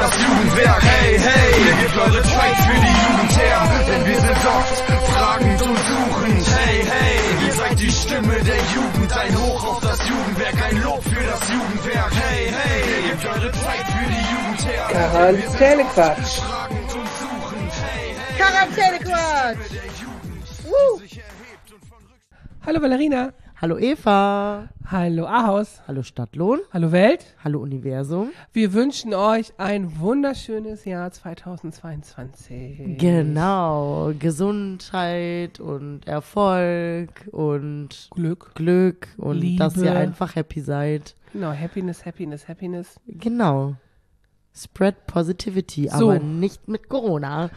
das Jugendwerk. Hey, hey, ihr gebt eure Zeit für die Jugend her, denn wir sind oft fragend und suchend. Hey, hey, ihr seid die Stimme der Jugend, ein Hoch auf das Jugendwerk, ein Lob für das Jugendwerk. Hey, hey, ihr gebt eure Zeit für die Jugend her. Quarantänequatsch. Quarantänequatsch. Hallo Valerina. Hallo Eva. Hallo Ahaus. Hallo Stadtlohn. Hallo Welt. Hallo Universum. Wir wünschen euch ein wunderschönes Jahr 2022. Genau. Gesundheit und Erfolg und Glück und Liebe. dass ihr einfach happy seid. Genau, Happiness, Happiness, Happiness. Genau. Spread Positivity, So. aber nicht mit Corona.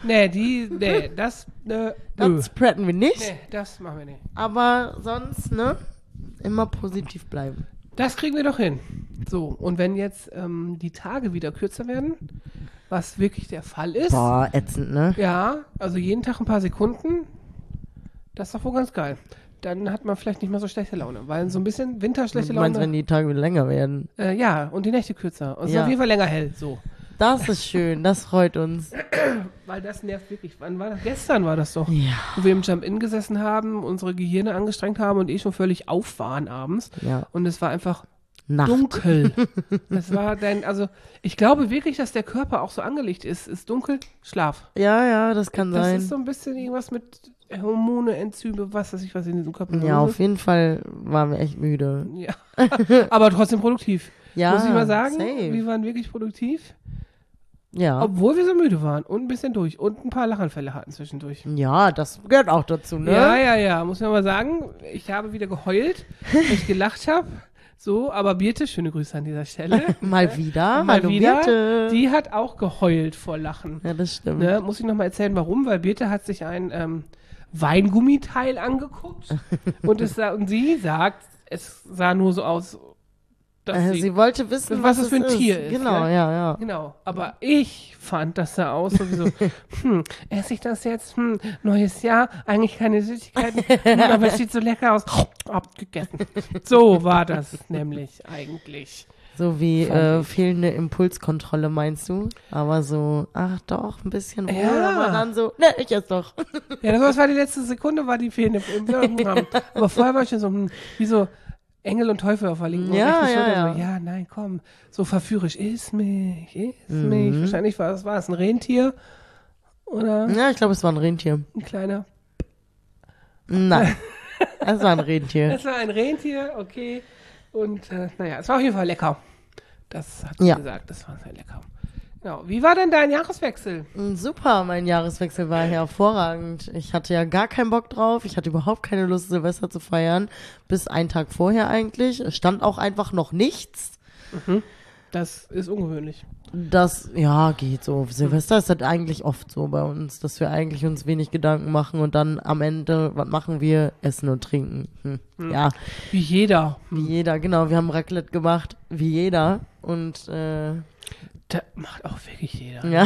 Das spreaden wir nicht. Nee, das machen wir nicht. Aber sonst, ne? Immer positiv bleiben. Das kriegen wir doch hin. So, und wenn jetzt die Tage wieder kürzer werden, was wirklich der Fall ist. Boah, ätzend, ne? Ja, also jeden Tag ein paar Sekunden, das ist doch wohl ganz geil. Dann hat man vielleicht nicht mehr so schlechte Laune, weil so ein bisschen winterschlechte Du meinst, Laune. wenn die Tage wieder länger werden? Ja, und die Nächte kürzer. Und es ist Ja. auf jeden Fall länger hell, so. Das ist schön, das freut uns. Weil das nervt wirklich. Wann war das? Gestern war das doch. Ja. Wo wir im Jump-In gesessen haben, unsere Gehirne angestrengt haben und schon völlig auf waren abends. Ja. Und es war einfach Nacht. dunkel. Es war also ich glaube wirklich, dass der Körper auch so angelegt ist. Ist dunkel, Schlaf. Ja, das kann Das sein. ist so ein bisschen irgendwas mit Hormone, Enzyme, was weiß ich, was in diesem Körper Ja, auf jeden Fall waren wir echt müde. Ja. Aber trotzdem produktiv. Ja, Muss ich mal sagen, safe. wir waren wirklich produktiv. Ja. Obwohl wir so müde waren und ein bisschen durch und ein paar Lachanfälle hatten zwischendurch. Ja, das gehört auch dazu, ne? Ja, muss man mal sagen. Ich habe wieder geheult, weil ich gelacht habe. So, aber Birte, schöne Grüße an dieser Stelle. Mal wieder. Mal Hallo, wieder. Birte. Die hat auch geheult vor Lachen. Ja, das stimmt. Ne? Muss ich nochmal erzählen, warum? Weil Birte hat sich ein Weingummiteil angeguckt und sie sagt, es sah nur so aus, dass Sie wollte wissen, was es für ein Tier ist. Genau, ja. Genau, aber ich fand, das sah aus sowieso, esse ich das jetzt, neues Jahr, eigentlich keine Süßigkeiten, aber es sieht so lecker aus, abgegessen. So war das nämlich eigentlich. So wie Fand ich. fehlende Impulskontrolle, meinst du? Aber so, ach doch, ein bisschen wohl, Ja. aber dann so, ne, ich esse doch. Ja, das war die letzte Sekunde, war die fehlende im Programm. Aber vorher war ich schon so, wie so Engel und Teufel auf der linken Ja, rechten Schulter. ja. So, ja, nein, komm, so verführerisch, iss mich. Wahrscheinlich war es ein Rentier oder Ja, ich glaube, es war ein Rentier. ein kleiner. Nein, es war ein Rentier. Es war ein Rentier, okay. Und es war auf jeden Fall lecker. Das hat sie Ja. gesagt, das war sehr lecker. Genau. Wie war denn dein Jahreswechsel? Super, mein Jahreswechsel war hervorragend. Ich hatte ja gar keinen Bock drauf. Ich hatte überhaupt keine Lust, Silvester zu feiern. Bis einen Tag vorher eigentlich. Es stand auch einfach noch nichts. Das ist ungewöhnlich. Das, ja, geht so. Silvester ist das eigentlich oft so bei uns, dass wir eigentlich uns wenig Gedanken machen und dann am Ende, was machen wir? Essen und trinken. Ja, Wie jeder. wie jeder, genau. Wir haben Raclette gemacht, wie jeder. Und, Das macht auch wirklich jeder. ja.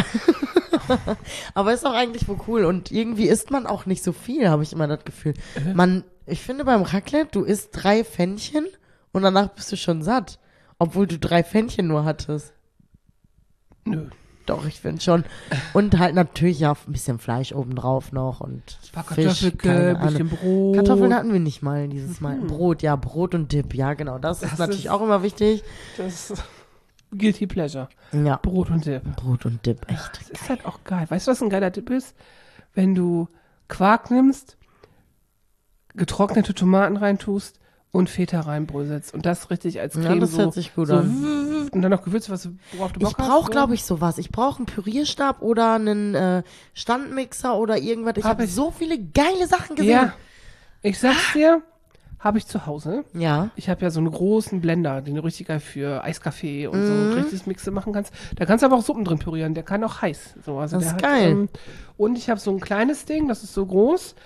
Aber ist auch eigentlich wohl cool. Und irgendwie isst man auch nicht so viel, habe ich immer das Gefühl. Ich finde beim Raclette, du isst 3 Pfännchen und danach bist du schon satt. Obwohl du 3 Pfännchen nur hattest. Nö. Doch, ich finde schon. Und halt natürlich ja ein bisschen Fleisch obendrauf noch und Ein paar Fisch, Kartoffeln, keine ein bisschen Ahnung. Brot. Kartoffeln hatten wir nicht mal dieses Mal. Brot, ja, Brot und Dip, ja genau. Das ist natürlich ist- auch immer wichtig. Das ist Guilty Pleasure. Ja, Brot und Dip. Brot und Dip, echt. Das ist halt auch geil. Weißt du, was ein geiler Dip ist? Wenn du Quark nimmst, getrocknete Tomaten reintust und Feta reinbröselst und das richtig als Creme Ja, das so, hört sich gut so an. und dann noch Gewürze, worauf du Bock Ich hast. brauche, so. glaube ich, sowas. Ich brauche einen Pürierstab oder einen Standmixer oder irgendwas. Ich Hab habe ich. so viele geile Sachen gesehen. Ja, ich sag's dir, habe ich zu Hause. Ja. Ich habe ja so einen großen Blender, den du richtig geil für Eiskaffee und Mhm. so richtiges Mixe machen kannst. Da kannst du aber auch Suppen drin pürieren. Der kann auch heiß. So, also Das der ist geil. Und ich habe so ein kleines Ding, das ist so groß.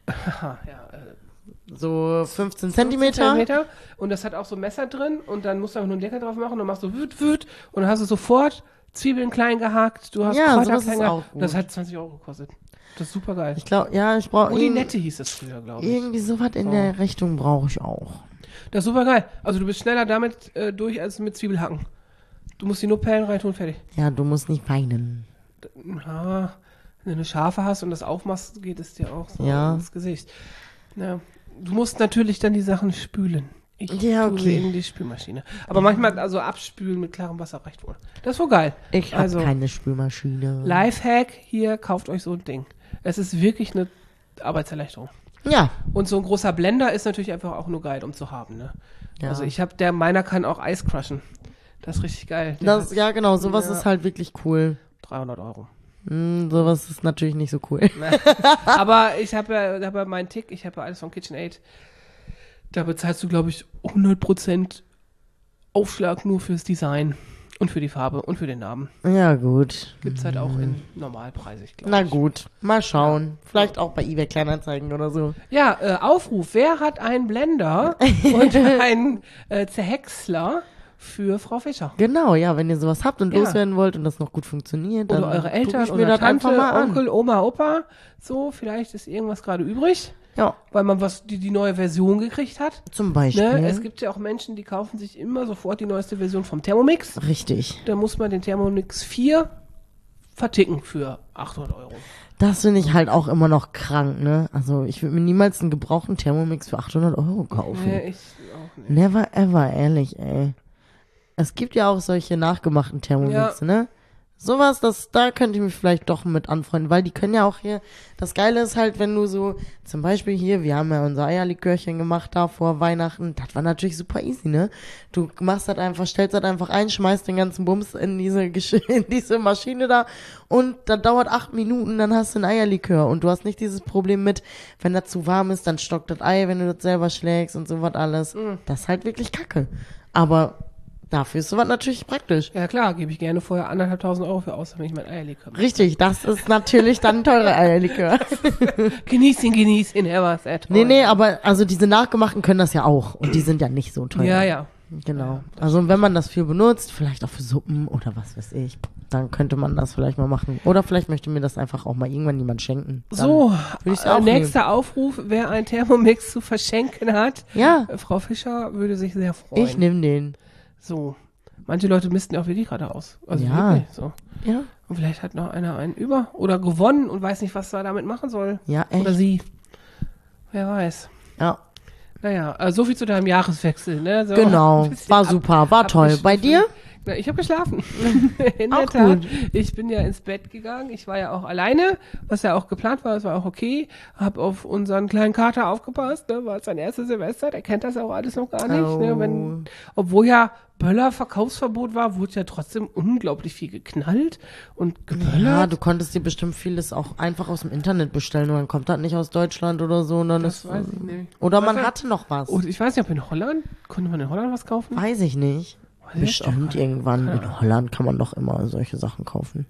So 15 15 Zentimeter. Zentimeter. Und das hat auch so ein Messer drin. Und dann musst du einfach nur einen Deckel drauf machen. Und dann machst du wüt. Und dann hast du sofort Zwiebeln klein gehackt. Du hast Ja, Kräuter sowas klein ist gehackt. auch gut. Das hat 20 € gekostet. Das ist super geil. Ich glaube, ja, ich brauche Udinette hieß es früher, glaube ich. irgendwie sowas in So. der Richtung brauche ich auch. Das ist super geil. Also du bist schneller damit durch als mit Zwiebelhacken. Du musst die nur Perlen reintun, fertig. Ja, du musst nicht weinen. Ja, wenn du eine Schafe hast und das aufmachst, geht es dir auch so ins Gesicht. Ja, du musst natürlich dann die Sachen spülen. Ich tue sie in die Spülmaschine. Aber manchmal, also abspülen mit klarem Wasser reicht wohl. Das ist wohl geil. Ich habe keine Spülmaschine. Lifehack, hier, kauft euch so ein Ding. Es ist wirklich eine Arbeitserleichterung. Ja. Und so ein großer Blender ist natürlich einfach auch nur geil, um zu haben, ne? Ja. Also meiner kann auch Eis crushen. Das ist richtig geil. Ja, genau, sowas ist halt wirklich cool. 300 Euro. Sowas ist natürlich nicht so cool. Aber ich habe ja meinen Tick, ich habe ja alles von KitchenAid. Da bezahlst du, glaube ich, 100% Aufschlag nur fürs Design und für die Farbe und für den Namen. Ja, gut. Gibt's halt auch in normalpreisig, glaube ich. Na gut, mal schauen. Vielleicht auch bei eBay Kleinanzeigen oder so. Ja, Aufruf. Wer hat einen Blender und einen Zerhäcksler für Frau Fischer? Genau, ja, wenn ihr sowas habt und loswerden wollt und das noch gut funktioniert, dann oder eure Eltern guck ich mir oder das Tante, einfach mal Onkel, Oma, Opa. So, vielleicht ist irgendwas gerade übrig. Ja. Weil man die neue Version gekriegt hat. Zum Beispiel. Ne? Es gibt ja auch Menschen, die kaufen sich immer sofort die neueste Version vom Thermomix. Richtig. Da muss man den Thermomix 4 verticken für 800 Euro. Das finde ich halt auch immer noch krank, ne? Also ich würde mir niemals einen gebrauchten Thermomix für 800 Euro kaufen. Nee, ich auch nicht. Never ever, ehrlich, ey. Es gibt ja auch solche nachgemachten Thermomixe, ne? Sowas, da könnte ich mich vielleicht doch mit anfreunden, weil die können ja auch hier, das Geile ist halt, wenn du so, zum Beispiel hier, wir haben ja unser Eierlikörchen gemacht da vor Weihnachten, das war natürlich super easy, ne? Du machst das einfach, stellst das einfach ein, schmeißt den ganzen Bums in diese Maschine da und das dauert 8 Minuten, dann hast du ein Eierlikör und du hast nicht dieses Problem mit, wenn das zu warm ist, dann stockt das Ei, wenn du das selber schlägst und sowas alles. Das ist halt wirklich kacke. Aber dafür ist sowas natürlich praktisch. Ja klar, gebe ich gerne vorher 1.500 Euro für aus, damit ich mein Eierlikör mache. Richtig, das ist natürlich dann ein teurer Eierlikör. Genieß ihn, er war sehr toll. Nee, aber also diese nachgemachten können das ja auch und die sind ja nicht so teuer. Ja. Genau. Also wenn man das viel benutzt, vielleicht auch für Suppen oder was weiß ich, dann könnte man das vielleicht mal machen. Oder vielleicht möchte mir das einfach auch mal irgendwann jemand schenken. Dann so, auch nächster Aufruf, wer einen Thermomix zu verschenken hat. Ja. Frau Fischer würde sich sehr freuen. Ich nehme den. So. Manche Leute misten ja auch wirklich gerade aus. Also ja. Wirklich so. Ja. Und vielleicht hat noch einer einen über oder gewonnen und weiß nicht, was er damit machen soll. Ja, echt. Oder sie. Wer weiß. Ja. Naja, so viel zu deinem Jahreswechsel, ne? So genau, war super, war toll. Bei dir? Na, ich habe geschlafen. In auch der Tat. gut. Ich bin ja ins Bett gegangen. Ich war ja auch alleine, was ja auch geplant war. Das war auch okay. Hab auf unseren kleinen Kater aufgepasst. Ne? War sein erstes Semester. Der kennt das auch alles noch gar nicht. Oh. Ne? Obwohl ja Böller-Verkaufsverbot war, wurde ja trotzdem unglaublich viel geknallt und geböllert. Ja, du konntest dir bestimmt vieles auch einfach aus dem Internet bestellen und dann kommt das nicht aus Deutschland oder so. Und dann Das weiß ich nicht. Oder man Was hatte noch was. Und ich weiß nicht, ob in Holland, konnte man in Holland was kaufen? Weiß ich nicht. Weiß ich Bestimmt auch. irgendwann. Ja. In Holland kann man doch immer solche Sachen kaufen.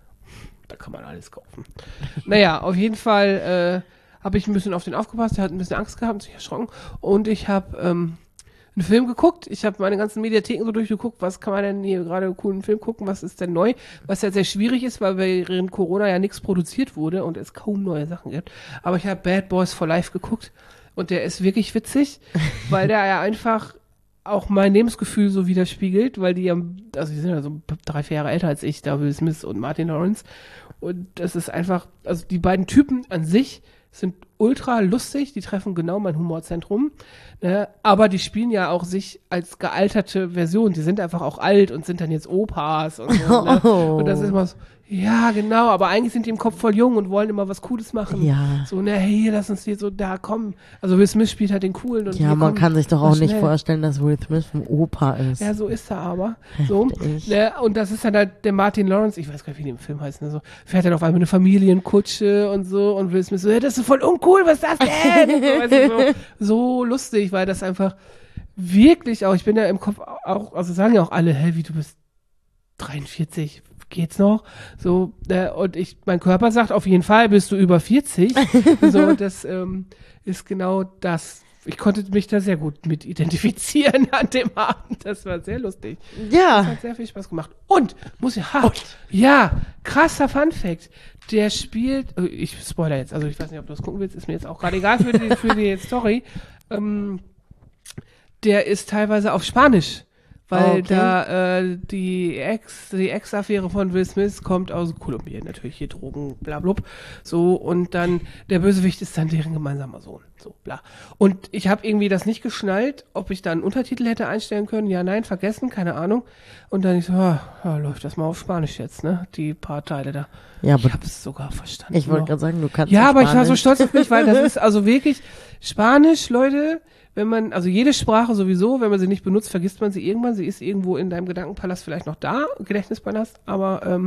Da kann man alles kaufen. Naja, auf jeden Fall habe ich ein bisschen auf den aufgepasst. Der hat ein bisschen Angst gehabt, sich erschrocken. Und ich habe einen Film geguckt. Ich habe meine ganzen Mediatheken so durchgeguckt. Was kann man denn hier gerade einen coolen Film gucken? Was ist denn neu? Was ja sehr schwierig ist, weil während Corona ja nichts produziert wurde und es kaum neue Sachen gibt. Aber ich habe Bad Boys for Life geguckt. Und der ist wirklich witzig, weil der ja einfach auch mein Lebensgefühl so widerspiegelt, weil die sind ja so 3-4 Jahre älter als ich, da Will Smith und Martin Lawrence. Und das ist einfach, also die beiden Typen an sich sind ultra lustig, die treffen genau mein Humorzentrum, ne? Aber die spielen ja auch sich als gealterte Version, die sind einfach auch alt und sind dann jetzt Opas und so, ne? Oh. Und das ist immer so, ja, genau, aber eigentlich sind die im Kopf voll jung und wollen immer was Cooles machen. Ja. So, ne, hey, lass uns hier so, da kommen. Also Will Smith spielt halt den Coolen. Und Ja, wir man kommen kann sich doch mal auch nicht schnell. vorstellen, dass Will Smith ein Opa ist. Ja, so ist er aber. So, Heftig. ne, und das ist dann halt der Martin Lawrence, ich weiß gar nicht, wie der im Film heißt, ne, so, fährt dann auf einmal eine Familienkutsche und so und Will Smith so, ja, das ist voll uncool, was ist das denn? So, weißt du, so lustig, weil das einfach wirklich auch, ich bin ja im Kopf auch, also sagen ja auch alle, hey, wie du bist 43, geht's noch? So, und mein Körper sagt, auf jeden Fall bist du über 40. So, das ist genau das. Ich konnte mich da sehr gut mit identifizieren an dem Abend. Das war sehr lustig. Das Ja. hat sehr viel Spaß gemacht. Und, ja, krasser Funfact. Der spielt, ich spoiler jetzt, also ich weiß nicht, ob du das gucken willst, ist mir jetzt auch gerade egal für die Story. Der ist teilweise auf Spanisch. weil Okay. da die Ex-Affäre von Will Smith kommt aus Kolumbien, natürlich hier Drogen, bla blub, so, und dann der Bösewicht ist dann deren gemeinsamer Sohn, so, bla. Und ich habe irgendwie das nicht geschnallt, ob ich da einen Untertitel hätte einstellen können, ja, nein, vergessen, keine Ahnung. Und dann ich so, läuft das mal auf Spanisch jetzt, ne, die paar Teile da. Ja, aber Ich habe es sogar verstanden. ich wollte noch. gerade sagen, du kannst Ja, aber ich war so Spanisch. stolz auf mich, weil das ist also wirklich Spanisch, Leute, wenn man, also jede Sprache sowieso, wenn man sie nicht benutzt, vergisst man sie irgendwann. Sie ist irgendwo in deinem Gedankenpalast vielleicht noch da, Gedächtnispalast, aber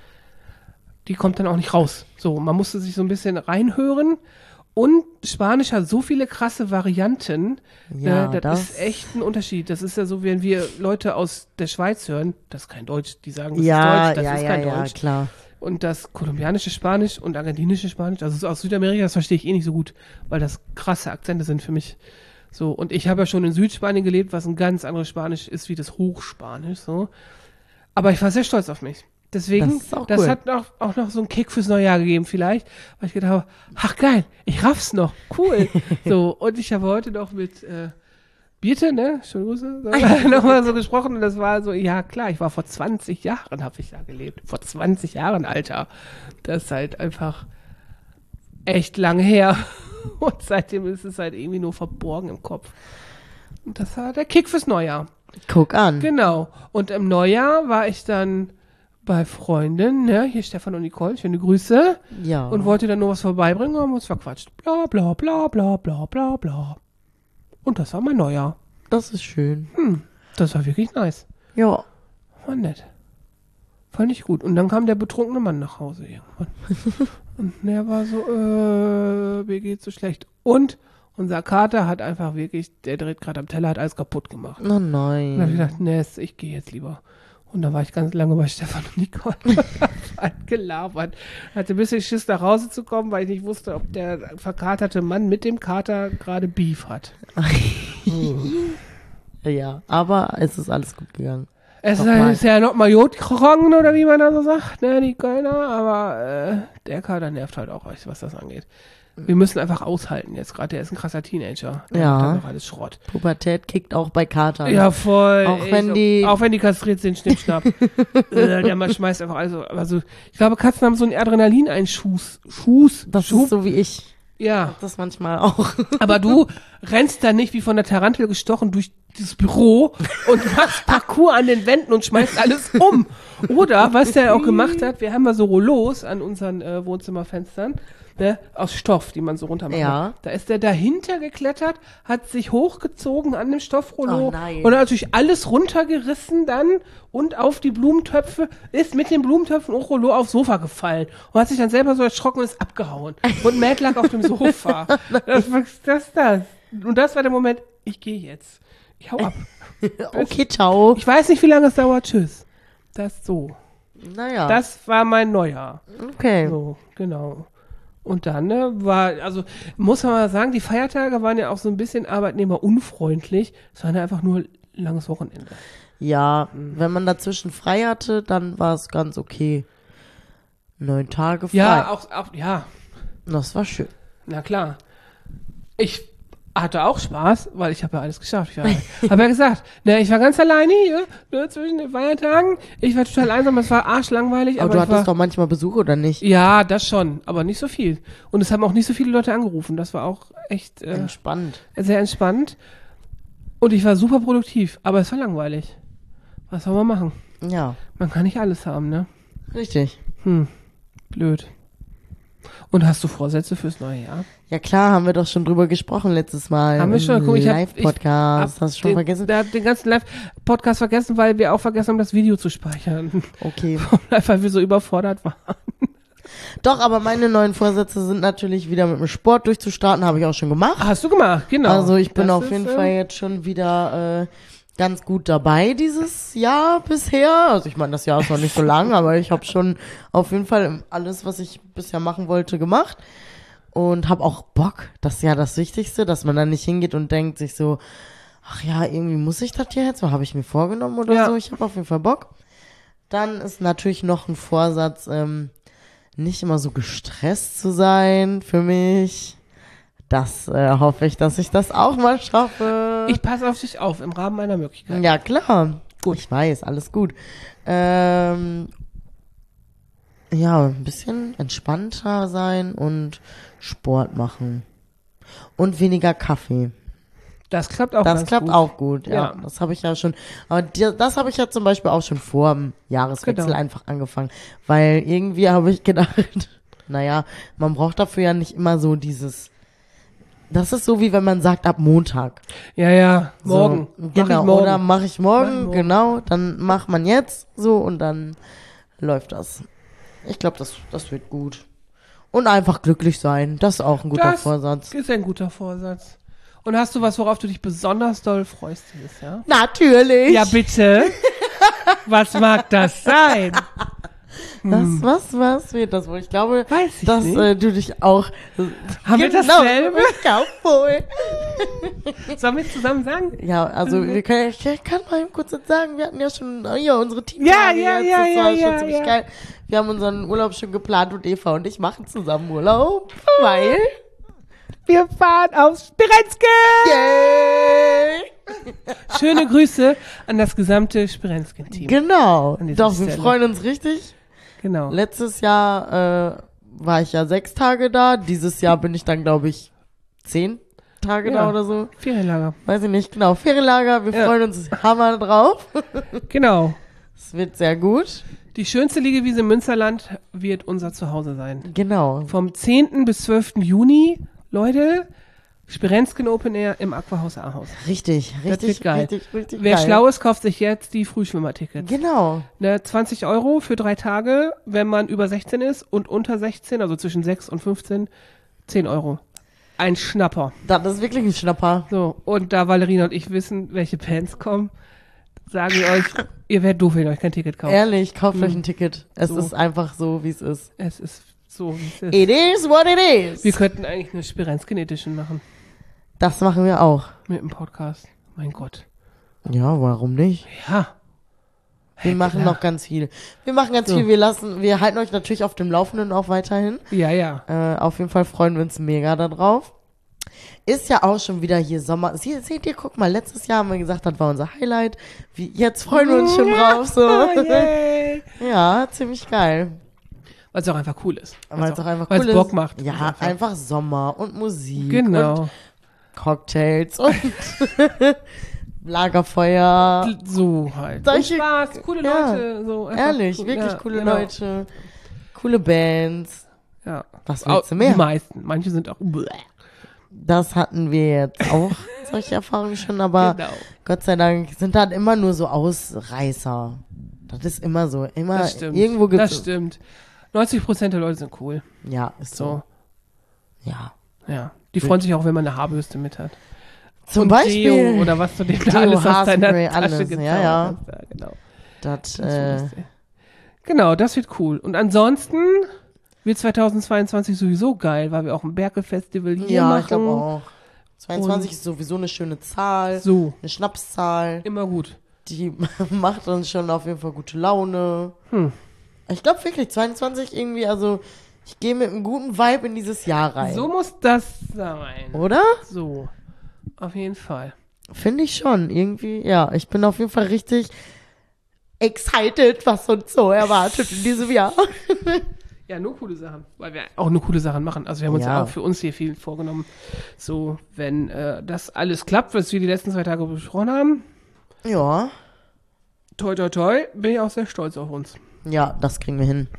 die kommt dann auch nicht raus. So, man musste sich so ein bisschen reinhören. Und Spanisch hat so viele krasse Varianten. Ja, das ist echt ein Unterschied. Das ist ja so, wenn wir Leute aus der Schweiz hören, das ist kein Deutsch, die sagen, das Ja, ist Deutsch, das ja, ist ja, kein ja, Deutsch. klar. Und das kolumbianische Spanisch und argentinische Spanisch, also so aus Südamerika, das verstehe ich eh nicht so gut, weil das krasse Akzente sind für mich. So, und ich habe ja schon in Südspanien gelebt, was ein ganz anderes Spanisch ist wie das Hochspanisch, so. Aber ich war sehr stolz auf mich. Deswegen, Das ist auch das cool. hat auch noch so einen Kick fürs neue Jahr gegeben vielleicht, weil ich gedacht habe, ach geil, ich raff's noch, cool. So, und ich habe heute noch mit Birte, ne, schöne Grüße, so, nochmal so gesprochen und das war so, ja klar, ich war vor 20 Jahren, habe ich da gelebt. Vor 20 Jahren, Alter. Das ist halt einfach echt lange her. Und seitdem ist es halt irgendwie nur verborgen im Kopf. Und das war der Kick fürs Neujahr. Guck an. Genau. Und im Neujahr war ich dann bei Freunden, ne, hier Stefan und Nicole, schöne Grüße. Ja. Und wollte dann nur was vorbeibringen, haben uns verquatscht. Bla, bla, bla, bla, bla, bla, bla. Und das war mein Neujahr. Das ist schön. Das war wirklich nice. Ja. War nett. Fand ich gut. Und dann kam der betrunkene Mann nach Hause irgendwann. Und der war so, mir geht's so schlecht. Und unser Kater hat einfach wirklich, der dreht gerade am Teller, hat alles kaputt gemacht. Oh Und dann habe ich nein. gedacht, Ness, ich gehe jetzt lieber. Und dann war ich ganz lange bei Stefan und Nicole und hab halt gelabert. Hatte ein bisschen Schiss, nach Hause zu kommen, weil ich nicht wusste, ob der verkaterte Mann mit dem Kater gerade Beef hat. Ja, aber es ist alles gut gegangen. Es Nochmal. ist ja noch mal Jodkrongen, oder wie man da so sagt, ne, die Kölner, aber der Kater nervt halt auch, was das angeht. Wir müssen einfach aushalten jetzt gerade, der ist ein krasser Teenager. Der Ja. macht einfach alles Schrott. Pubertät kickt auch bei Katern. Ja, voll. Auch wenn die kastriert sind, Schnippschnapp. Der Mann schmeißt einfach also, ich glaube, Katzen haben so einen Adrenalin-Einschuss. Das ist so wie ich. Ja. Das manchmal auch. Aber du rennst da nicht wie von der Tarantel gestochen durch das Büro und machst Parkour an den Wänden und schmeißt alles um. Oder, was der auch gemacht hat, wir haben mal so Rollos an unseren Wohnzimmerfenstern, ne, aus Stoff, die man so runter macht. Ja. Da ist der dahinter geklettert, hat sich hochgezogen an dem Stoffrollo Oh nein. und hat natürlich alles runtergerissen dann und auf die Blumentöpfe, ist mit den Blumentöpfen und Rollo aufs Sofa gefallen und hat sich dann selber so erschrocken und ist abgehauen. Und Matt lag auf dem Sofa. Das. Und das war der Moment, ich gehe jetzt. Ich hau ab. Okay, ciao. Ich weiß nicht, wie lange es dauert. Tschüss. Das ist so. Naja. Das war mein Neujahr. Okay. So, genau. Und dann muss man mal sagen, die Feiertage waren ja auch so ein bisschen arbeitnehmerunfreundlich. Es war ja einfach nur ein langes Wochenende. Ja, wenn man dazwischen frei hatte, dann war es ganz okay. 9 Tage frei. Ja, ja, Das war schön. na klar. Ich hatte auch Spaß, weil ich habe ja alles geschafft. Ich habe ja gesagt, ne, ich war ganz alleine hier, ne, zwischen den Feiertagen. Ich war total einsam, es war arschlangweilig. Aber du hattest doch manchmal Besuch, oder nicht? Ja, das schon, aber nicht so viel. Und es haben auch nicht so viele Leute angerufen. Das war auch echt Entspannt. sehr entspannt. Und ich war super produktiv, aber es war langweilig. Was soll man machen? Ja, Man kann nicht alles haben, ne? richtig. Blöd. Und hast du Vorsätze fürs neue Jahr? Ja klar, haben wir doch schon drüber gesprochen letztes Mal. Haben wir schon? Guck, ich hab Live-Podcast. Hast du schon vergessen? Den ganzen Live-Podcast vergessen, weil wir auch vergessen haben, das Video zu speichern. Okay. Weil wir so überfordert waren. Doch, aber meine neuen Vorsätze sind natürlich wieder mit dem Sport durchzustarten, habe ich auch schon gemacht. Hast du gemacht, genau. Also ich bin Das auf ist, jeden Fall jetzt schon wieder ganz gut dabei dieses Jahr bisher. Also ich meine, das Jahr ist noch nicht so lang, aber ich habe schon auf jeden Fall alles, was ich bisher machen wollte, gemacht. Und habe auch Bock. Das ist ja das Wichtigste, dass man dann nicht hingeht und denkt sich so, ach ja, irgendwie muss ich das jetzt, was habe ich mir vorgenommen oder Ja. so. Ich habe auf jeden Fall Bock. Dann ist natürlich noch ein Vorsatz, nicht immer so gestresst zu sein für mich. Das hoffe ich, dass ich das auch mal schaffe. Ich passe auf dich auf, im Rahmen meiner Möglichkeiten. Ja, klar. Gut. Ich weiß, alles gut. Ja, ein bisschen entspannter sein und Sport machen. Und weniger Kaffee. Das klappt auch Das ganz klappt gut. auch gut, ja. Ja. Das habe ich ja schon. Aber das habe ich ja zum Beispiel auch schon vor dem Jahreswechsel Genau. einfach angefangen. Weil irgendwie habe ich gedacht, naja, man braucht dafür ja nicht immer so dieses. Das ist so, wie wenn man sagt, ab Montag. Ja, morgen. So, Mach genau, ich morgen. oder mache ich Mach ich morgen, morgen. genau. Dann macht man jetzt so und dann läuft das. Ich glaube, das wird gut. Und einfach glücklich sein. Das ist auch ein guter Das Vorsatz. ist ein guter Vorsatz. Und hast du was, worauf du dich besonders doll freust dieses Jahr? Natürlich. Ja, bitte. Was mag das sein? Was wird das wohl? Ich glaube, Weiß ich dass nicht. du dich auch. Haben wir dasselbe? Wohl. Sollen wir zusammen sagen? Ja, also wir können, ich kann mal eben kurz jetzt sagen, wir hatten ja schon unsere Team. Ja, Das war schon ziemlich geil. Wir haben unseren Urlaub schon geplant und Eva und ich machen zusammen Urlaub, weil Wir fahren aufs Spirenzke! Yay! Schöne Grüße an das gesamte Spirenzken-Team. Genau. An dieser Doch, wir Stelle. freuen uns richtig. Genau. Letztes Jahr war ich ja 6 Tage da. Dieses Jahr bin ich dann, glaube ich, 10 Tage Ja. da oder so. Ferienlager. Weiß ich nicht. Genau, Ferienlager. Wir Ja. freuen uns hammer drauf. Genau. Es wird sehr gut. Die schönste Liegewiese im Münsterland wird unser Zuhause sein. Genau. Vom 10. bis 12. Juni, Leute, Spirenzken Open Air im Aquahaus Ahaus. Richtig, Das richtig, wird geil. richtig Wer geil. schlau ist, kauft sich jetzt die Frühschwimmertickets. Genau. Ne, 20 € für 3 Tage, wenn man über 16 ist und unter 16, also zwischen 6 und 15, 10 €. Ein Schnapper. Das ist wirklich ein Schnapper. So, und da Valerina und ich wissen, welche Bands kommen, sagen wir euch, ihr werdet doof, wenn ihr euch kein Ticket kauft. Ehrlich, kauft euch ein Ticket. Es So. ist einfach so, wie es ist. Es ist so, wie es ist. It is what it is. Wir könnten eigentlich eine Spirenzken Edition machen Das machen wir auch. mit dem Podcast. Mein Gott. Ja, warum nicht? Ja. Wir machen klar. noch ganz viel. Wir machen ganz So. viel. Wir halten euch natürlich auf dem Laufenden auch weiterhin. Ja, ja. Auf jeden Fall freuen wir uns mega darauf. Ist ja auch schon wieder hier Sommer. Seht ihr, guck mal, letztes Jahr haben wir gesagt, das war unser Highlight. Jetzt freuen wir uns schon drauf. So. Yay. Ja, ziemlich geil. Weil es auch einfach cool ist. Weil es auch einfach weil's cool ist. Bock macht. Ja, einfach Sommer und Musik. Genau. Und Cocktails und Lagerfeuer. So halt. Solche- Und Spaß, coole Ja. Leute. So einfach Ehrlich, cool. wirklich Ja, coole genau. Leute. Coole Bands. Ja. Was willst du mehr? Die meisten. Manche sind auch. Das hatten wir jetzt auch, solche Erfahrungen schon, aber Genau. Gott sei Dank sind dann immer nur so Ausreißer. Das ist immer so. Immer Das stimmt. irgendwo gibt's. Das stimmt. 90% der Leute sind cool. Ja, ist so. So. Ja. Ja. Die freuen sich auch, wenn man eine Haarbürste mit hat. Zum Und Beispiel. Deo oder was du dem da Deo, alles aus deiner Haarspray, Tasche alles. gezaubert Ja, ja. hast. Ja, genau. Das, Das ist lustig. Genau, das wird cool. Und ansonsten wird 2022 sowieso geil, weil wir auch ein Berke-Festival hier ja, machen. ich glaube auch. 22 Und- ist sowieso eine schöne Zahl. So, Eine Schnapszahl. immer gut. Die macht uns schon auf jeden Fall gute Laune. Ich glaube wirklich, 22 irgendwie, also ich gehe mit einem guten Vibe in dieses Jahr rein. So muss das sein. Oder? So, auf jeden Fall. Finde ich schon. Irgendwie, ja. Ich bin auf jeden Fall richtig excited, was uns so erwartet in diesem Jahr. Ja, nur coole Sachen, weil wir auch nur coole Sachen machen. Also wir haben uns Ja. ja auch für uns hier viel vorgenommen. So, wenn das alles klappt, was wir die letzten 2 Tage besprochen haben, Ja. toi toi toi, bin ich auch sehr stolz auf uns. Ja, das kriegen wir hin.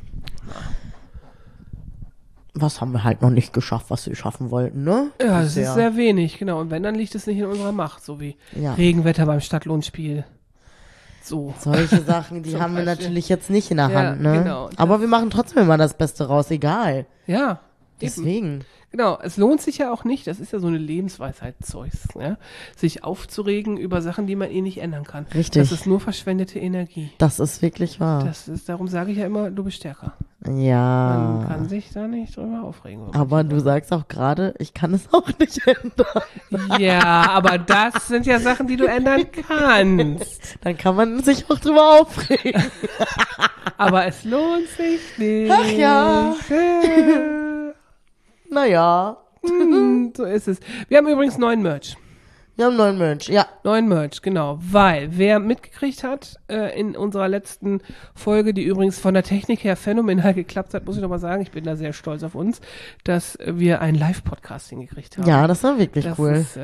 Was haben wir halt noch nicht geschafft, was wir schaffen wollten, ne? Ja, das ist Bisher. sehr wenig, genau. Und wenn, dann liegt es nicht in unserer Macht, so wie Ja. Regenwetter beim Stadtlohnspiel. So. Solche Sachen, die Zum haben wir Beispiel. natürlich jetzt nicht in der Ja, Hand, ne? genau. Aber wir machen trotzdem immer das Beste raus, egal. Ja, eben. Deswegen. Genau, es lohnt sich ja auch nicht, das ist ja so eine Lebensweisheit Zeugs, ja? Sich aufzuregen über Sachen, die man eh nicht ändern kann. Richtig. Das ist nur verschwendete Energie. Das ist wirklich wahr. Das ist, darum sage ich ja immer, du bist stärker. Man Ja. kann sich da nicht drüber aufregen. Aber du sagst auch gerade, ich kann es auch nicht ändern. Ja, aber das sind ja Sachen, die du ändern kannst. Dann kann man sich auch drüber aufregen. Aber es lohnt sich nicht. Ach ja. Naja. So ist es. Wir haben übrigens neuen Merch. Wir haben neuen Merch, ja. Neuen Merch, genau. Weil, wer mitgekriegt hat, in unserer letzten Folge, die übrigens von der Technik her phänomenal geklappt hat, muss ich noch mal sagen, ich bin da sehr stolz auf uns, dass wir einen Live-Podcast hingekriegt haben. Ja, das war wirklich das cool. Ist,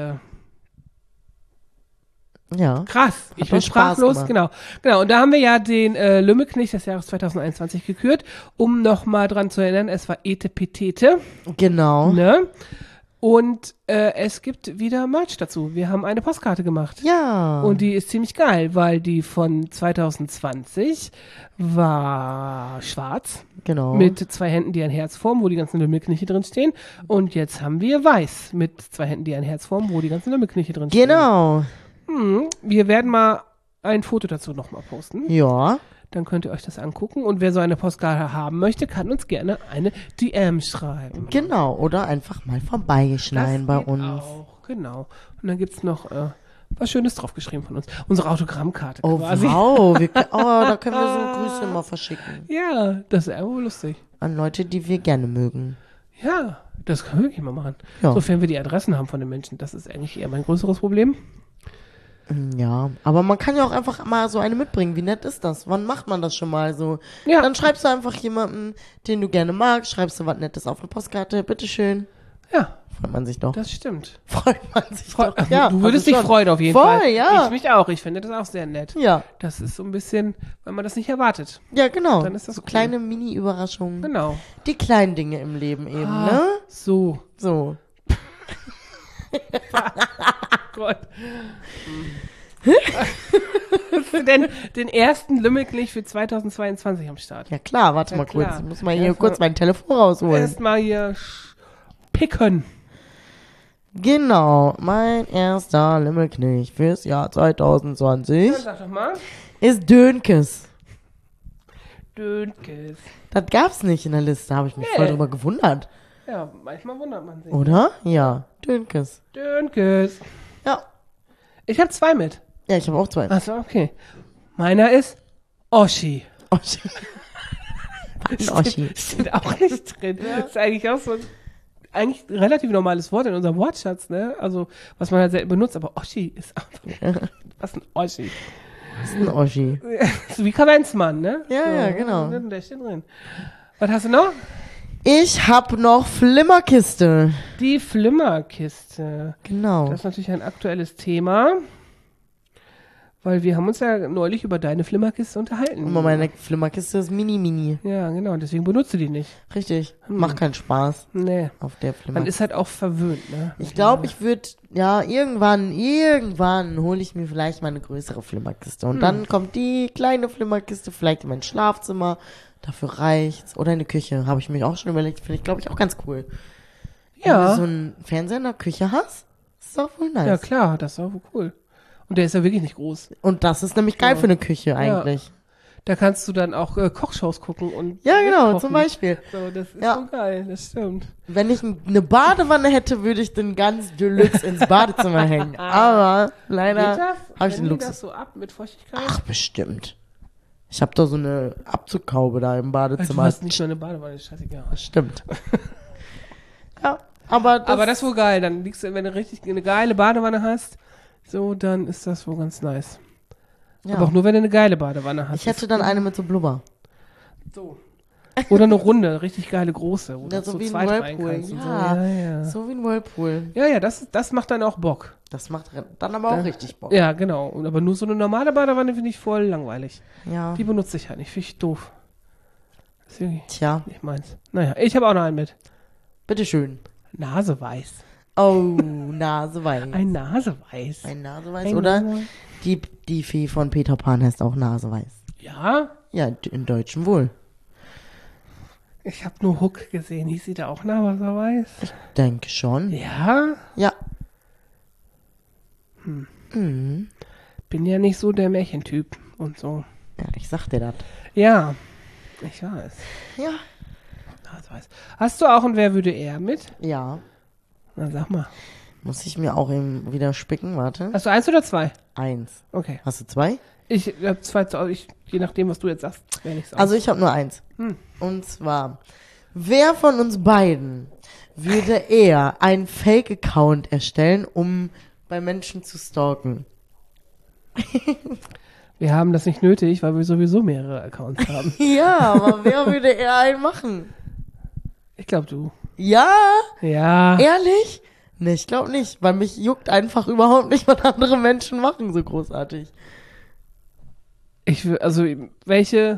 Ja. krass. Ich bin doch Spaß sprachlos, gemacht. genau. Und da haben wir ja den Lümmelknecht des Jahres 2021 gekürt, um noch mal dran zu erinnern, es war Etepetete, Genau. ne? Und es gibt wieder Merch dazu. Wir haben eine Postkarte gemacht. Ja. Und die ist ziemlich geil, weil die von 2020 war schwarz genau. mit 2 Händen, die ein Herz formen, wo die ganzen Lümmelknechte drin stehen. Und jetzt haben wir weiß mit 2 Händen, die ein Herz formen, wo die ganzen Lümmelknechte drin stehen. Genau. Wir werden mal ein Foto dazu nochmal posten. Ja. Dann könnt ihr euch das angucken. Und wer so eine Postkarte haben möchte, kann uns gerne eine DM schreiben. Genau. Oder einfach mal vorbeischneiden bei geht uns. Auch, genau. Und dann gibt's noch was Schönes draufgeschrieben von uns. Unsere Autogrammkarte Oh, quasi. wow. Da können wir so Grüße mal verschicken. Ja, das ist wohl lustig. An Leute, die wir gerne mögen. Ja, das können wir wirklich mal machen. Ja. Sofern wir die Adressen haben von den Menschen. Das ist eigentlich eher mein größeres Problem. Ja, aber man kann ja auch einfach mal so eine mitbringen. Wie nett ist das? Wann macht man das schon mal so? Ja. Dann schreibst du einfach jemanden, den du gerne magst, schreibst du was Nettes auf eine Postkarte. Bitteschön. Ja, Freut man sich doch. das stimmt. Freut man sich doch. Ja, du würdest dich also schon. freuen auf jeden Voll, Fall. ja. Ich mich auch. Ich finde das auch sehr nett. Ja, Das ist so ein bisschen, weil man das nicht erwartet. ja, genau. Dann ist das so cool. kleine Mini-Überraschungen. Genau. Die kleinen Dinge im Leben eben, ne? So. So. Gott. Hast du denn den ersten Lümmelknecht für 2022 am Start? Ja klar, warte Ja, mal kurz. klar. Ich muss mal hier Erstmal- kurz mein Telefon rausholen. Erstmal hier picken. Genau, mein erster Limmelknecht fürs Jahr 2020 Dann sag doch mal. ist Dönkes. Dönkes. Das gab's nicht in der Liste, habe ich mich voll drüber gewundert. Ja, manchmal wundert man sich. Oder? Ja, Dönkes. Dönkes. Ja. Ich habe 2 mit. Ja, ich habe auch 2. Achso, okay. Meiner ist Oschi. Oschi. Ein Oschi. Steht auch nicht drin. Ist eigentlich auch so ein eigentlich relativ normales Wort in unserem Wortschatz, ne? Also, was man halt selten benutzt, aber Oschi ist einfach. Was ist ein Oschi? Das ist ein Oschi. So wie Kavenzmann, ne? Ja, ja, genau. Der steht drin. Was hast du noch? Ich hab noch Flimmerkiste. Die Flimmerkiste. Genau. Das ist natürlich ein aktuelles Thema. Weil wir haben uns ja neulich über deine Flimmerkiste unterhalten. Und meine Flimmerkiste ist mini. Ja, genau. Deswegen benutze die nicht. Richtig. Macht keinen Spaß Nee. auf der Man Flimmerkiste. ist halt auch verwöhnt, ne? Ich glaube, ich würde, ja, irgendwann hole ich mir vielleicht mal eine größere Flimmerkiste. Und dann kommt die kleine Flimmerkiste vielleicht in mein Schlafzimmer. Dafür reicht's. Oder in die Küche. Habe ich mich auch schon überlegt. Finde ich, glaube ich, auch ganz cool. Wenn Ja. du so einen Fernseher in der Küche hast, ist doch voll nice. Ja, klar. Das ist auch cool. Und der ist ja wirklich nicht groß. Und das ist nämlich geil für eine Küche eigentlich. Da kannst du dann auch Kochshows gucken und Ja, genau, mitkochen. zum Beispiel. So, das ist Ja. so geil, das stimmt. Wenn ich eine Badewanne hätte, würde ich den ganz Deluxe ins Badezimmer hängen. Aber leider Geht das? habe ich Wenn den die Luxus. das so ab mit Feuchtigkeit? Ach, bestimmt. Ich habe da so eine Abzughaube da im du Badezimmer. hast nicht nur eine Badewanne, scheißegal. Stimmt. Ja, aber Das ist wohl geil. Dann liegst du, wenn du richtig eine geile Badewanne hast, so, dann ist das wohl ganz nice. ja. Aber auch nur, wenn du eine geile Badewanne hast. Ich hätte dann eine mit so Blubber. So. Oder eine runde, richtig geile große. Wo Ja, du so zu wie ein zweit rein Whirlpool. kannst und so. Ja. Ja. So wie ein Whirlpool. Ja, das macht dann auch Bock. Das macht dann aber auch richtig Bock. Ja, genau. Und aber nur so eine normale Badewanne finde ich voll langweilig. Ja. Die benutze ich halt nicht. Finde ich doof. Das ist irgendwie Tja, nicht meins. Naja, ich habe auch noch einen mit. bitteschön. Naseweiß. Oh, Naseweiß. Ein Naseweiß. Ein Naseweiß. Ein Oder Naseweiß. die Fee von Peter Pan heißt auch Naseweiß. Ja, Ja, im Deutschen wohl. ich habe nur Hook gesehen. Hieß sie da auch Naseweiß? Denke schon. Ja, Ja. bin ja nicht so der Märchentyp und so. Ja, ich sag dir das. Ja, ich weiß. Ja. Naseweiß. Hast du auch ein Wer würde er mit? Ja. Na, sag mal. Muss ich mir auch eben wieder spicken, warte. Hast du 1 oder 2? 1. Okay. Hast du 2? Ich habe 2, je nachdem, was du jetzt sagst, wäre nicht so. Also ich habe nur 1. Und zwar, wer von uns beiden würde eher einen Fake-Account erstellen, um bei Menschen zu stalken? Wir haben das nicht nötig, weil wir sowieso mehrere Accounts haben. Ja, aber wer würde eher einen machen? Ich glaube, du. Ja? Ja. Ehrlich? Nee, ich glaube nicht, weil mich juckt einfach überhaupt nicht, was andere Menschen machen, so großartig. Welche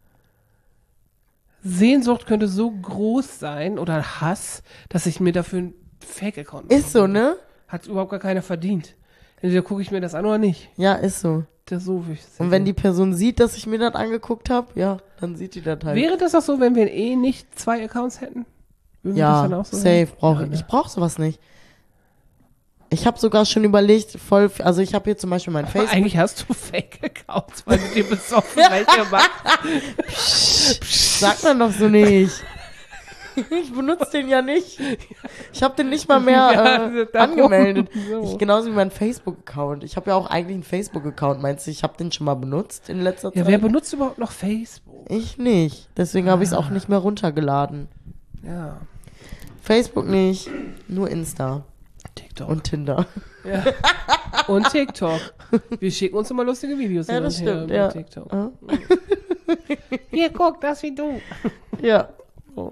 Sehnsucht könnte so groß sein oder Hass, dass ich mir dafür einen Fake-Account mache? Ist so, ne? Hat überhaupt gar keiner verdient. Entweder gucke ich mir das an oder nicht. Ja, ist so. Das so will ich das Und wenn die Person sieht, dass ich mir das angeguckt habe, ja, dann sieht die das halt. Wäre das auch so, wenn wir nicht 2 Accounts hätten? Würden wir das Ja, dann auch so safe machen? brauche Ja, ich. ne? Ich brauche sowas nicht. Ich habe sogar schon überlegt, also ich habe hier zum Beispiel mein Aber Facebook. eigentlich hast du Fake-Accounts, weil du dir besoffen welche machst. Sagt man doch so nicht. Ich benutze den ja nicht. Ich habe den nicht mal mehr Ja, darum. angemeldet. So. Genauso wie mein Facebook-Account. Ich habe ja auch eigentlich einen Facebook-Account. Meinst du, ich habe den schon mal benutzt in letzter Ja, Zeit? wer benutzt überhaupt noch Facebook? Ich nicht. Deswegen habe ich es auch nicht mehr runtergeladen. Ja, Facebook nicht, nur Insta TikTok. und Tinder. Ja. Und TikTok. Wir schicken uns immer lustige Videos Ja, hin das und her stimmt, über ja. TikTok. Ja. Hier, guck, das wie du. Ja. So.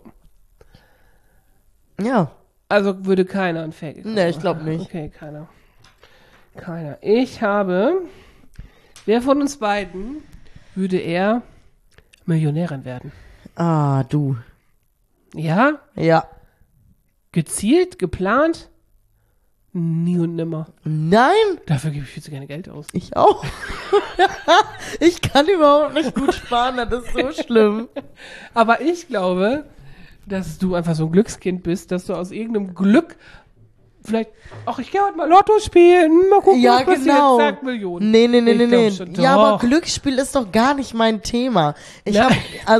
Ja. Also würde keiner ein Fake machen. Nee, ich glaub nicht. Okay, keiner. Keiner. Wer von uns beiden würde eher Millionärin werden? Ah, du. Ja? Ja. Gezielt? Geplant? Nie und nimmer. Nein, Dafür gebe ich viel zu gerne Geld aus. ich auch. Ich kann überhaupt nicht gut sparen, das ist so schlimm. Aber ich glaube, dass du einfach so ein Glückskind bist, dass du aus irgendeinem Glück vielleicht, ach, ich gehe heute mal Lotto spielen, mal gucken, Ja, was passiert, genau. zack, Millionen. Nee. Ich glaub schon, Ja, aber doch. Glücksspiel ist doch gar nicht mein Thema. Nein.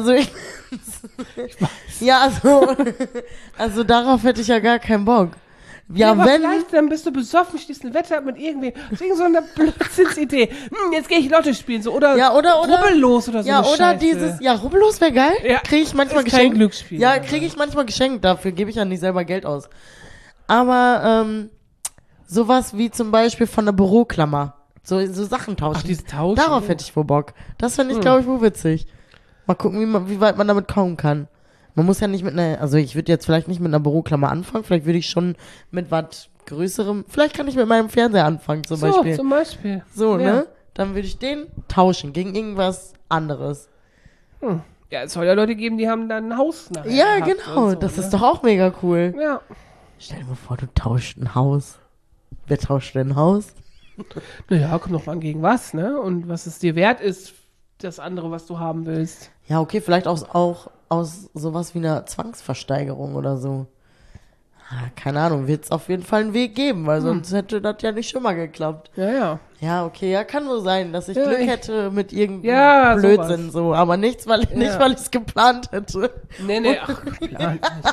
Ja, also darauf hätte ich ja gar keinen Bock. Ja, aber wenn, vielleicht dann bist du besoffen, stehst ein Wetter mit irgendwem, aus irgend so einer Blödsinnsidee. Jetzt gehe ich Lotto spielen, so, oder, Ja, oder- rubbellos oder so ja, eine oder Scheiße. dieses, ja, rubbellos wäre geil. Ja, Kriege ich manchmal ist kein geschenkt. Glücksspiel, Ja, aber- kriege ich manchmal geschenkt. Dafür gebe ich ja nicht selber Geld aus. Aber, sowas wie zum Beispiel von der Büroklammer. So Sachen tauschen. Ach, dieses Tauschen. Darauf hätte ich wohl Bock. Das fände ich, glaube ich, wohl witzig. Mal gucken, wie weit man damit kommen kann. Man muss ja nicht also ich würde jetzt vielleicht nicht mit einer Büroklammer anfangen, vielleicht würde ich schon mit was Größerem, vielleicht kann ich mit meinem Fernseher anfangen zum Beispiel. Zum Beispiel. So, Ja. ne? Dann würde ich den tauschen gegen irgendwas anderes. Ja, es soll ja Leute geben, die haben dann ein Haus nachher Ja, gehabt genau, und so, das ne? ist doch auch mega cool. Ja. Stell dir mal vor, du tauscht ein Haus. Wer tauscht denn ein Haus? Naja, kommt noch an gegen was, ne? Und was es dir wert ist, das andere, was du haben willst. Ja, okay, vielleicht auch aus sowas wie einer Zwangsversteigerung oder so. Keine Ahnung, wird es auf jeden Fall einen Weg geben, weil sonst hätte das ja nicht schon mal geklappt. Ja, ja. Ja, okay, ja, kann wohl sein, dass ich Ja, Glück ich- hätte mit irgendeinem Ja, Blödsinn sowas. so, aber nicht, weil ich es geplant hätte. Nee, ach, geplant nicht.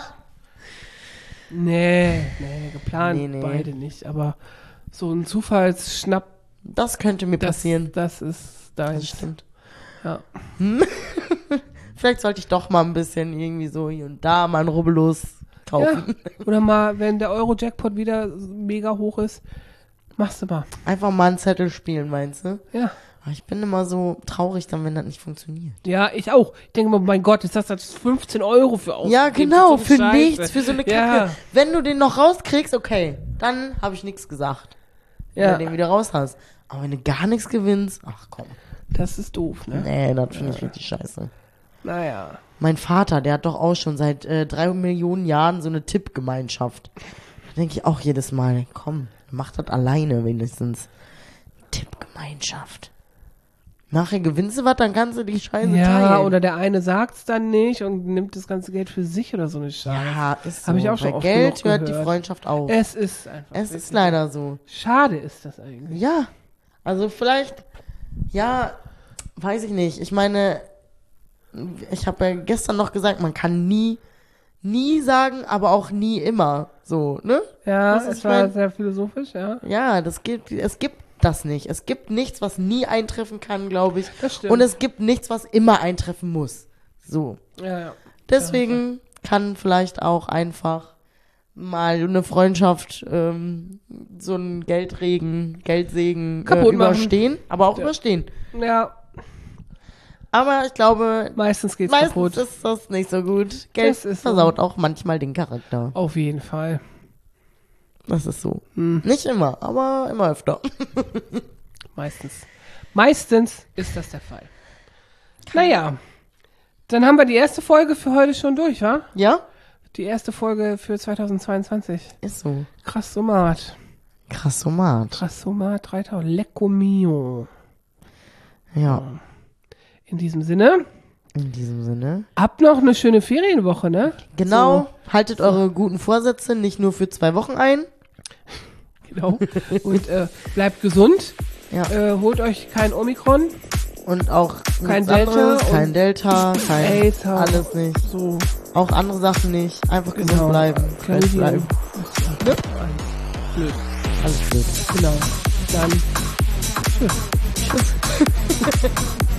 Nee, geplant Nee. beide nicht. Aber so ein Zufallsschnapp, Das könnte mir passieren. das ist deins. Das stimmt. Ja. Vielleicht sollte ich doch mal ein bisschen irgendwie so hier und da mal ein Rubbellos Ja. kaufen. Oder mal, wenn der Euro-Jackpot wieder mega hoch ist, machst du mal. Einfach mal einen Zettel spielen, meinst du? Ja. Aber ich bin immer so traurig dann, wenn das nicht funktioniert. Ja, ich auch. Ich denke mal, mein Gott, jetzt hast du 15 Euro für ausgegeben. Ja, genau, so für eine Scheiße. nichts, für so eine Kacke. Ja. Wenn du den noch rauskriegst, okay, dann habe ich nichts gesagt. Wenn Ja, du den wieder raus hast. Aber wenn du gar nichts gewinnst, ach komm. das ist doof, ne? Nee, das finde ich richtig scheiße. Naja. Mein Vater, der hat doch auch schon seit 3 Millionen Jahren so eine Tippgemeinschaft. Da denke ich auch jedes Mal, komm, mach das alleine wenigstens. Tippgemeinschaft. Nachher gewinnst du was, dann kannst du die Scheiße Ja, teilen. oder der eine sagt's dann nicht und nimmt das ganze Geld für sich oder so eine Scheiße. Ja, ist so. Hab ich auch schon Bei oft Geld genug hört die gehört. Freundschaft auf. Es ist einfach. Es wirklich ist leider so. Schade ist das eigentlich. Ja, also vielleicht, ja, weiß ich nicht. Ich meine, ich habe ja gestern noch gesagt, man kann nie sagen, aber auch nie immer. So, ne? Ja, Was ist es war mein- sehr philosophisch, ja. Ja, es gibt das nicht. Es gibt nichts, was nie eintreffen kann, glaube ich. Das stimmt. Und es gibt nichts, was immer eintreffen muss. So. Ja. Deswegen kann vielleicht auch einfach mal eine Freundschaft, so einen Geldsegen Kaputt machen. überstehen, aber auch überstehen. Ja, Aber ich glaube, meistens geht's meistens kaputt. ist das nicht so gut. Geld Das ist so. versaut auch manchmal den Charakter. Auf jeden Fall. Das ist so. Hm. Nicht immer, aber immer öfter. Meistens. Meistens ist das der Fall. Naja, dann haben wir die erste Folge für heute schon durch, wa? Ja? Die erste Folge für 2022. Ist so. Krass Somat. Krassomat. Krass Somat 3000. Lecco mio. Ja. In diesem Sinne, In diesem Sinne. habt noch eine schöne Ferienwoche, ne? Genau. Haltet eure guten Vorsätze nicht nur für 2 Wochen ein. Genau. Und bleibt gesund. Ja. Holt euch kein Omikron. Und auch Kein nichts Delta anderes, und kein Delta, kein Alter. alles nicht. So, Auch andere Sachen nicht. Einfach gesund genau. bleiben. Chlamydien. Fest bleiben. Ja. Blöd. Alles blöd. Genau. Dann tschüss.